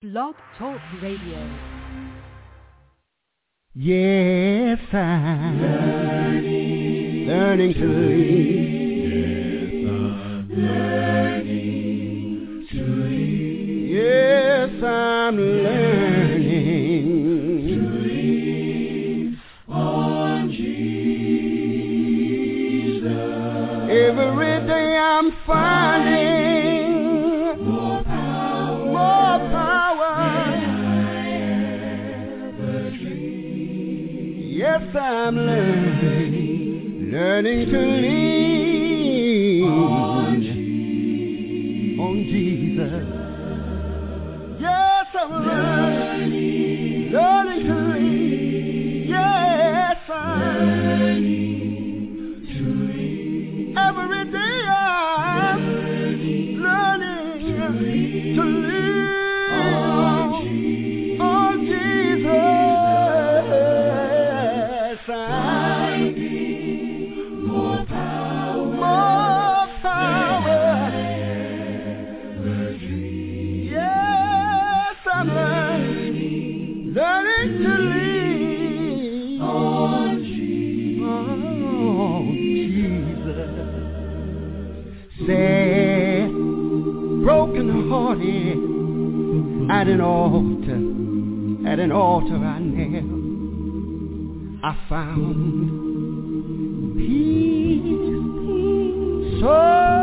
Blog Talk Radio. Yes, I'm learning to lead. Yes, I'm learning to lead. Yes, I'm learning to lead on Jesus. Every day I'm finding more power than I ever dreamed. Yes, I'm learning to lean on Jesus. Yes, I'm learning to lean. Yes, I'm learning to lead. Every day I'm learning to lean on Jesus. Finding more power Power. than I ever dreamed. Yes, I'm learning to lean On Jesus. Sad, broken hearted at an altar I knelt. I found peace so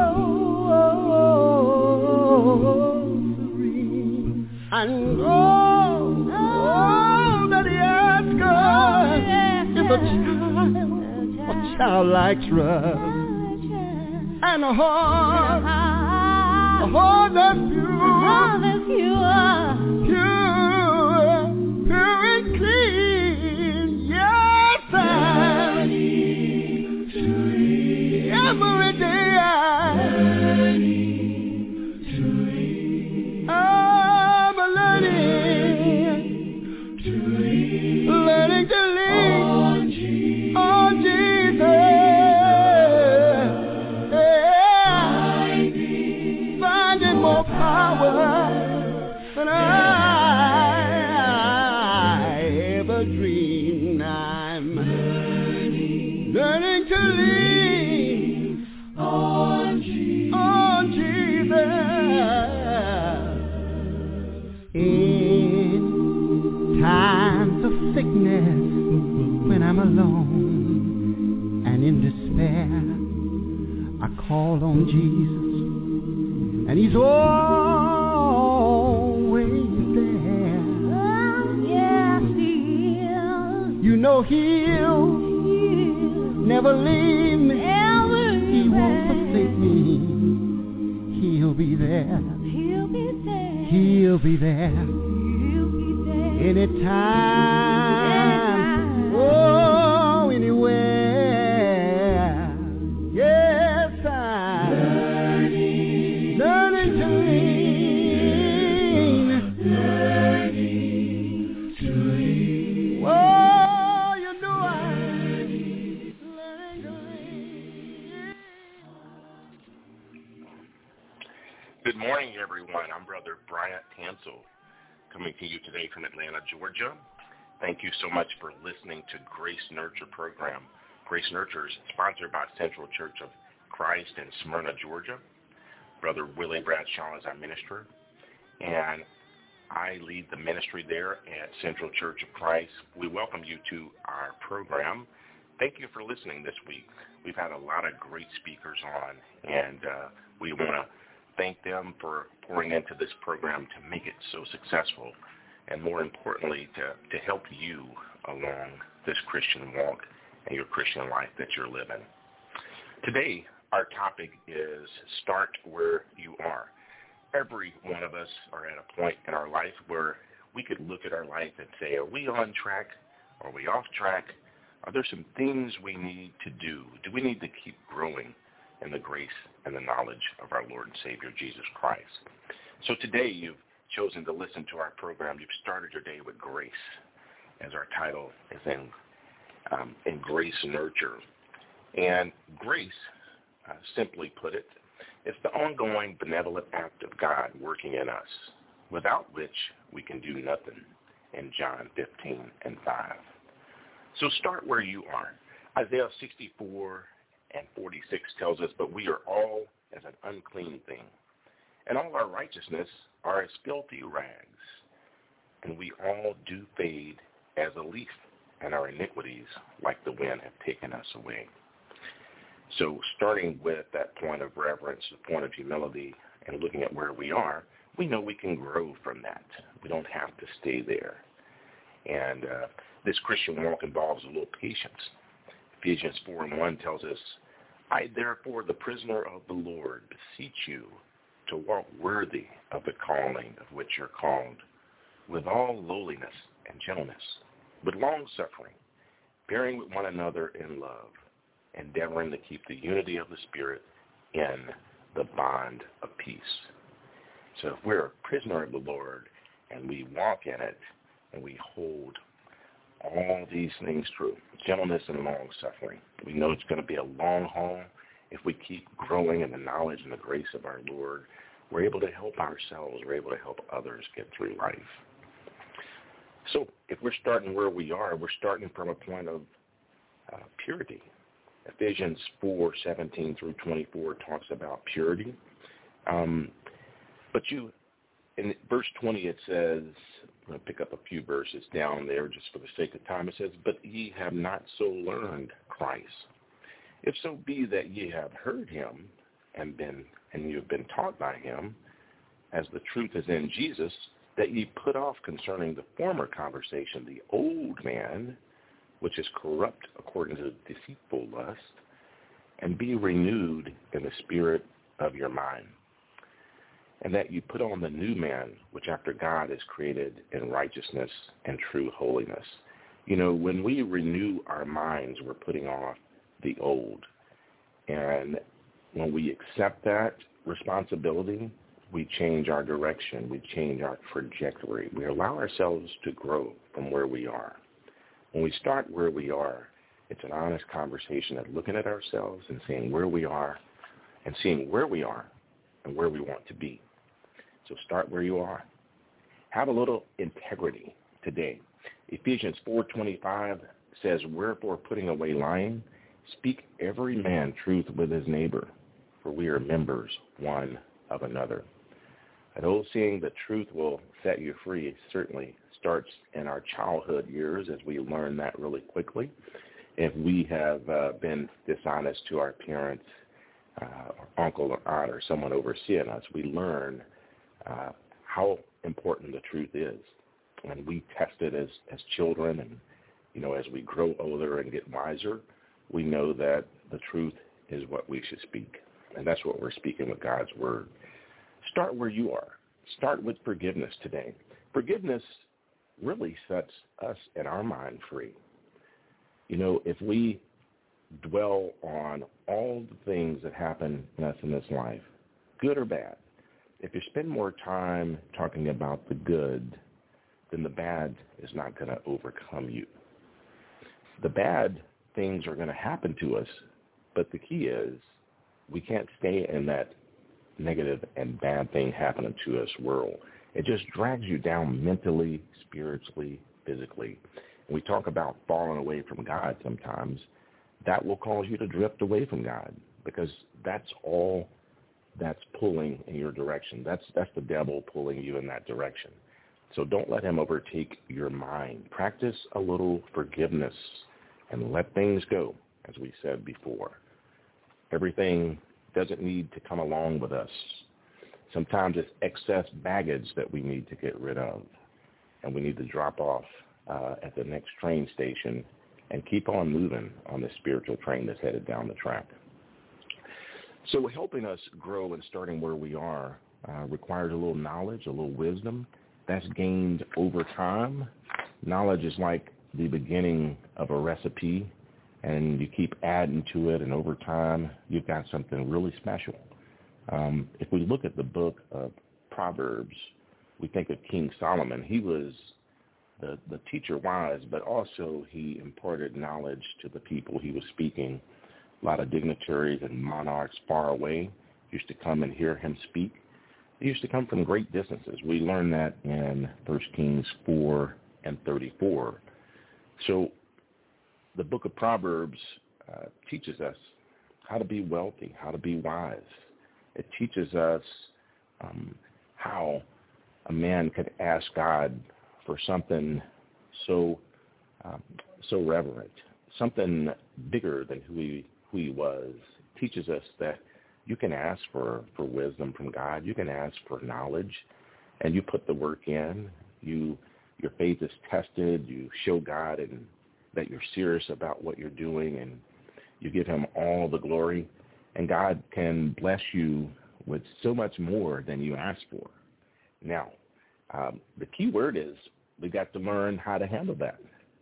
free, and all that he asked God is a childlike trust and a heart that's pure and clean. Yes, I'm every day I'm learning to lean on Jesus. Finding more power than I ever dreamed. I'm learning to lean on Jesus. In times of sickness, when I'm alone and in despair, I call on Jesus, and he's always there. Yes, he is. You know he'll never leave me. He won't forsake me. He'll be there. He'll be there. Anytime. Oh, anywhere. Yes, I'm learning to lean. Oh, you know I'm learning to lean. Good morning, everyone. I'm Brother Bryant Hansel, coming to you today from Atlanta, Georgia. Thank you so much for listening to Grace Nurture program. Grace Nurture is sponsored by Central Church of Christ in Smyrna, Georgia. Brother Willie Bradshaw is our minister, and I lead the ministry there at Central Church of Christ. We welcome you to our program. Thank you for listening this week. We've had a lot of great speakers on, and we want to thank them for pouring into this program to make it so successful, and more importantly, to help you along this Christian walk and your Christian life that you're living. Today, our topic is start where you are. Every one of us are at a point in our life where we could look at our life and say, are we on track? Are we off track? Are there some things we need to do? Do we need to keep growing in the grace and the knowledge of our Lord and Savior, Jesus Christ? So today you've chosen to listen to our program. You've started your day with grace, as our title is in Grace Nurture. And grace, simply put it, it's the ongoing benevolent act of God working in us, without which we can do nothing, in John 15:5. So start where you are. Isaiah 64:46 tells us, but we are all as an unclean thing, and all our righteousness are as filthy rags, and we all do fade as a leaf, and our iniquities like the wind have taken us away. So starting with that point of reverence, the point of humility, and looking at where we are, we know we can grow from that. We don't have to stay there. And this Christian walk involves a little patience. Ephesians 4:1 tells us, I therefore, the prisoner of the Lord, beseech you to walk worthy of the calling of which you're called, with all lowliness and gentleness, with long-suffering, bearing with one another in love, endeavoring to keep the unity of the Spirit in the bond of peace. So if we're a prisoner of the Lord and we walk in it and we hold all these things true, gentleness and long-suffering, we know it's going to be a long haul. If we keep growing in the knowledge and the grace of our Lord, we're able to help ourselves, we're able to help others get through life. So if we're starting where we are, we're starting from a point of purity. Ephesians 4:17-24 talks about purity. But in verse 20 it says, I'm going to pick up a few verses down there just for the sake of time. It says, but ye have not so learned Christ. If so be that ye have heard him and you have been taught by him, as the truth is in Jesus, that ye put off concerning the former conversation the old man, which is corrupt according to the deceitful lust, and be renewed in the spirit of your mind. And that you put on the new man, which after God is created in righteousness and true holiness. You know, when we renew our minds, we're putting off the old. And when we accept that responsibility, we change our direction, we change our trajectory. We allow ourselves to grow from where we are. When we start where we are, it's an honest conversation of looking at ourselves and seeing where we are and seeing where we are and where we want to be. So start where you are. Have a little integrity today. Ephesians 4:25 says, wherefore putting away lying, speak every man truth with his neighbor, for we are members one of another. An old saying, the truth will set you free, certainly starts in our childhood years as we learn that really quickly. If we have been dishonest to our parents, or uncle or aunt or someone overseeing us, we learn how important the truth is. And we test it as children, and, you know, as we grow older and get wiser, we know that the truth is what we should speak. And that's what we're speaking with God's word. Start where you are. Start with forgiveness today. Forgiveness really sets us in our mind free. You know, if we dwell on all the things that happen to us in this life, good or bad, if you spend more time talking about the good, then the bad is not going to overcome you. The bad things are going to happen to us, but the key is we can't stay in that negative and bad thing happening to us world. It just drags you down mentally, spiritually, physically. And we talk about falling away from God sometimes. That will cause you to drift away from God, because that's all that's pulling in your direction. That's the devil pulling you in that direction. So don't let him overtake your mind. Practice a little forgiveness and let things go, as we said before. Everything doesn't need to come along with us. Sometimes it's excess baggage that we need to get rid of, and we need to drop off at the next train station and keep on moving on this spiritual train that's headed down the track. So helping us grow and starting where we are requires a little knowledge, a little wisdom. That's gained over time. Knowledge is like the beginning of a recipe, and you keep adding to it, and over time, you've got something really special. If we look at the book of Proverbs, we think of King Solomon. He was the teacher wise, but also he imparted knowledge to the people he was speaking. A lot of dignitaries and monarchs far away used to come and hear him speak. They used to come from great distances. We learn that in 1 Kings 4 and 34. So the book of Proverbs teaches us how to be wealthy, how to be wise. It teaches us how a man could ask God for something so reverent, something bigger than who he was. It teaches us that you can ask for wisdom from God. You can ask for knowledge, and you put the work in. Your faith is tested. You show God and that you're serious about what you're doing, and you give him all the glory. And God can bless you with so much more than you ask for. Now, the key word is we got to learn how to handle that.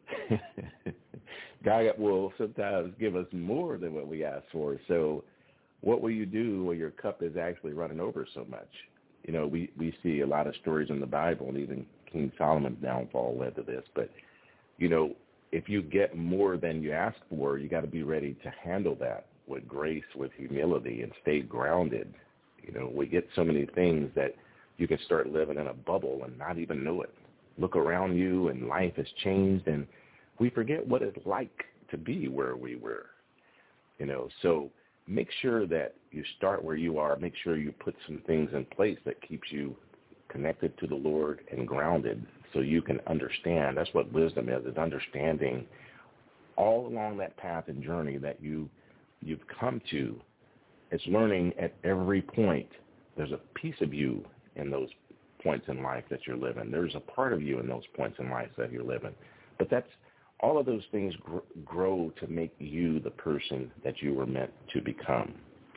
God will sometimes give us more than what we ask for. So what will you do when your cup is actually running over so much? You know, we see a lot of stories in the Bible, and even King Solomon's downfall led to this. But, you know, if you get more than you ask for, you got to be ready to handle that with grace, with humility, and stay grounded. You know, we get so many things that you can start living in a bubble and not even know it. Look around you, and life has changed, and we forget what it's like to be where we were. You know, so make sure that you start where you are. Make sure you put some things in place that keeps you connected to the Lord and grounded so you can understand. That's what wisdom is understanding all along that path and journey that you've come to. It's learning at every point. There's a piece of you in those points in life that you're living. There's a part of you in those points in life that you're living. But that's all of those things grow to make you the person that you were meant to become.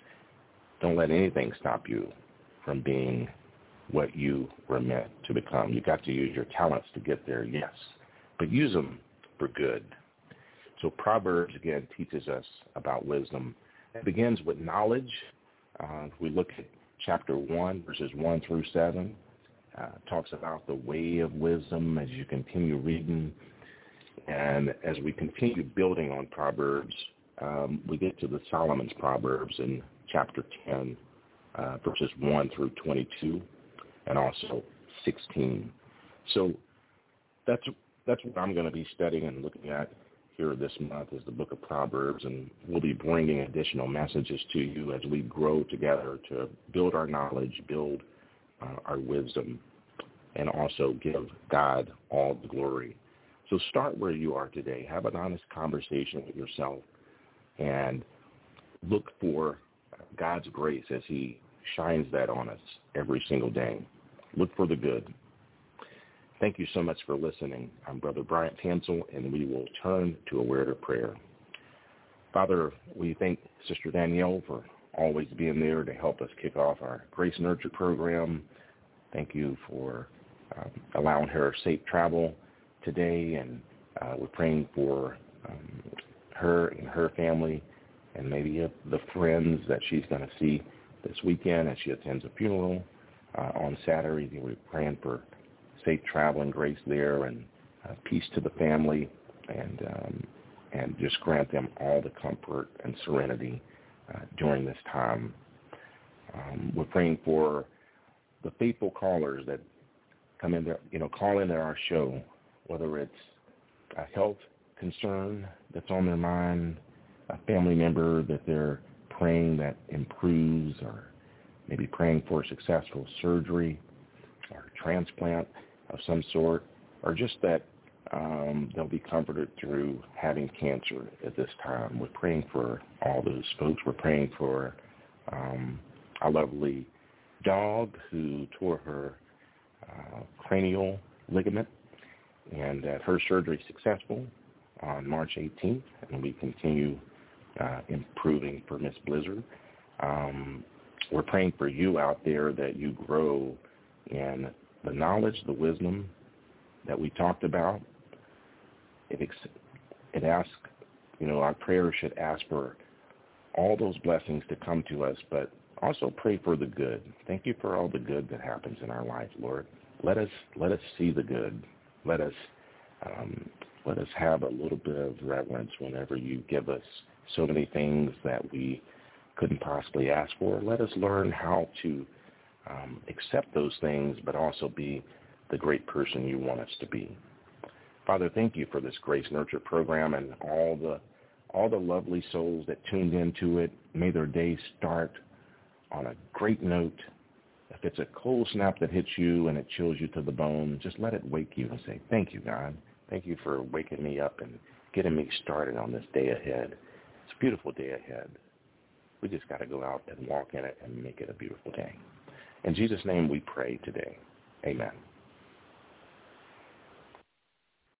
Don't let anything stop you from being what you were meant to become. You got to use your talents to get there, yes, but use them for good. So Proverbs, again, teaches us about wisdom. It begins with knowledge. If we look at chapter 1, verses 1 through 7, talks about the way of wisdom as you continue reading. And as we continue building on Proverbs, we get to the Solomon's Proverbs in chapter 10, verses 1 through 22, and also 16. So that's what I'm going to be studying and looking at here this month is the book of Proverbs, and we'll be bringing additional messages to you as we grow together to build our knowledge, build our wisdom, and also give God all the glory. So start where you are today. Have an honest conversation with yourself and look for God's grace as he shines that on us every single day. Look for the good. Thank you so much for listening. I'm Brother Bryant Hansel, and we will turn to a word of prayer. Father, we thank Sister Danielle for always being there to help us kick off our Grace Nurture program. Thank you for allowing her safe travel today, and we're praying for her and her family and maybe the friends that she's going to see this weekend as she attends a funeral on Saturday. We're praying for safe travel and grace there, and peace to the family, and just grant them all the comfort and serenity during this time. We're praying for the faithful callers that come in there, call into our show, whether it's a health concern that's on their mind, a family member that they're praying that improves, or maybe praying for successful surgery or transplant of some sort, or just that they'll be comforted through having cancer at this time. We're praying for all those folks. We're praying for our lovely dog who tore her cranial ligament, and that her surgery is successful on March 18th, and we continue improving for Miss Blizzard. We're praying for you out there that you grow in the knowledge, the wisdom that we talked about. It asks, our prayer should ask for all those blessings to come to us, but also pray for the good. Thank you for all the good that happens in our life, Lord. Let us see the good. Let us have a little bit of reverence whenever you give us so many things that we couldn't possibly ask for. Let us learn how to accept those things, but also be the great person you want us to be. Father, thank you for this Grace Nurture program and all the lovely souls that tuned into it. May their day start on a great note. If it's a cold snap that hits you and it chills you to the bone, just let it wake you and say, thank you, God. Thank you for waking me up and getting me started on this day ahead. It's a beautiful day ahead. We just got to go out and walk in it and make it a beautiful day. In Jesus' name we pray today. Amen.